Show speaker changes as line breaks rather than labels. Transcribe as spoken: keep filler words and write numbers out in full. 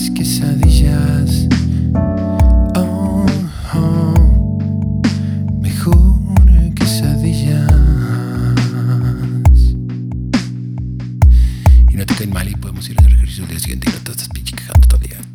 mis quesadillas. Oh, oh, mejor quesadillas. Y no te caen mal y podemos ir a hacer ejercicio el día siguiente y no te estás pinche quejando todo el día.